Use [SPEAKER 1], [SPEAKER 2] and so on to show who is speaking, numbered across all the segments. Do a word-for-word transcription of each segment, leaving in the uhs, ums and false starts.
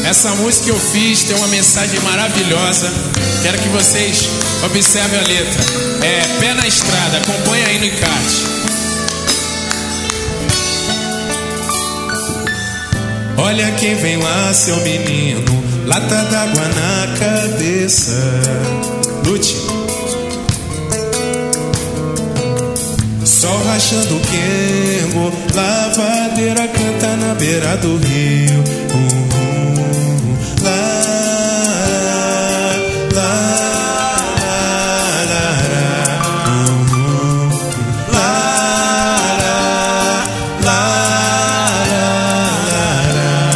[SPEAKER 1] Essa música eu fiz tem uma mensagem maravilhosa. Quero que vocês observem a letra. É Pé na Estrada, acompanha aí no encarte. Olha quem vem lá, seu menino, lata d'água na cabeça. Lute. Sol rachando o quengo, lavadeira canta na beira do rio. Uh, uh, lá, lá, lá, lá, uh, uh, lá, lá, lá,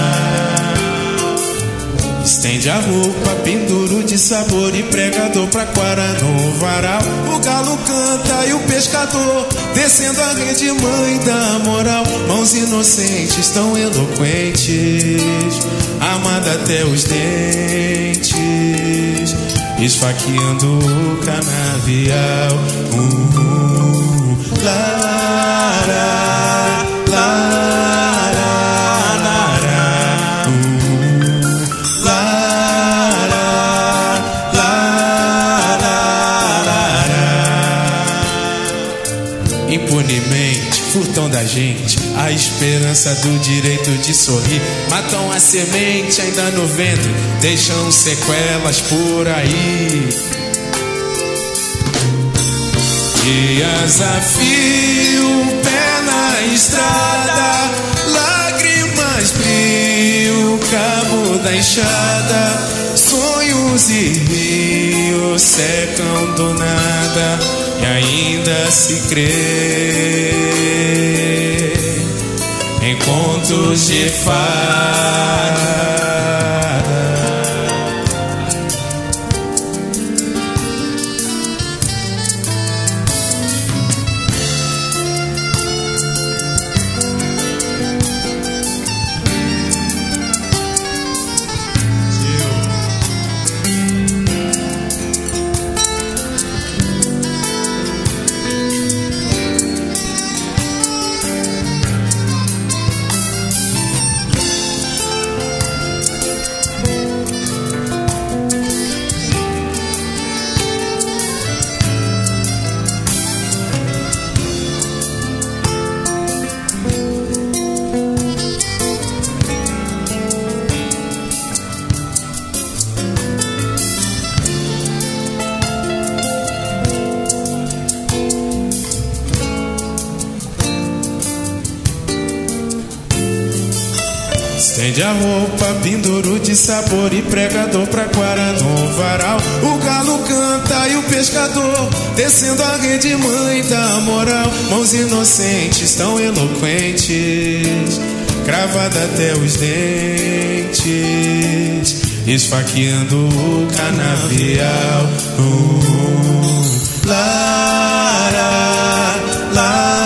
[SPEAKER 1] lá. Estende a roupa, penduro de sabor e pregador pra quara no varal. O galo canta e o pescador descendo a rede, mãe da moral. Mãos inocentes, tão eloquentes, amada até os dentes, esfaqueando o canavial. uh, uh, Lara, lara, lara, uh, lara, lara, lara. Impunemente furtam da gente a esperança do direito de sorrir. Matam a semente ainda no ventre, deixam sequelas por aí. Dias a fio, pé na estrada, lágrimas brilham, cabo da enxada. Sonhos e rios secam do nada e ainda se crê em contos de fada. Estende a roupa, penduro de sabor e pregador pra quara no varal. O galo canta e o pescador descendo a rede, mãe da moral. Mãos inocentes, tão eloquentes, cravada até os dentes, esfaqueando o canavial. uh, Lara, lara,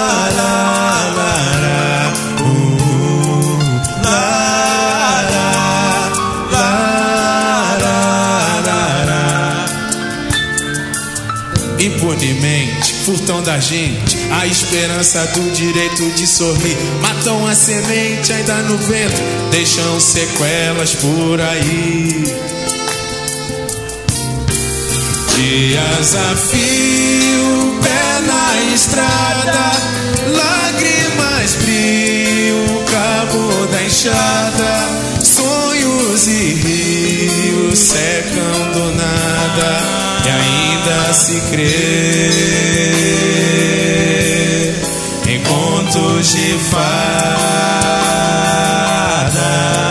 [SPEAKER 1] impunemente furtam da gente a esperança do direito de sorrir. Matam a semente ainda no vento, deixam sequelas por aí. Dias a fio, pé na estrada, lágrimas brilham, cabo da enxada. Sonhos e rios secam do nada e ainda se crê em contos de fada.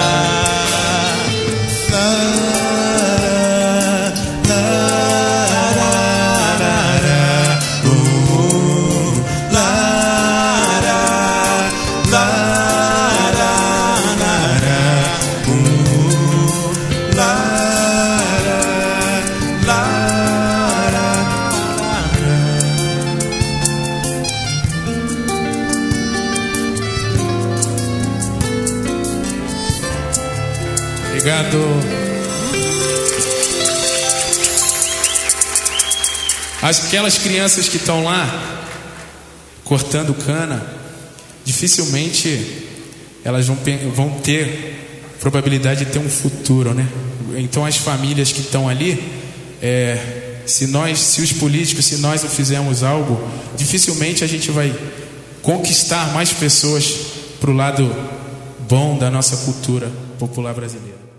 [SPEAKER 1] Obrigado. Aquelas crianças que estão lá cortando cana, dificilmente elas vão, vão ter probabilidade de ter um futuro, né? Então as famílias que estão ali, é, se nós, se os políticos, se nós não fizermos algo, dificilmente a gente vai conquistar mais pessoas para o lado bom da nossa cultura popular brasileira.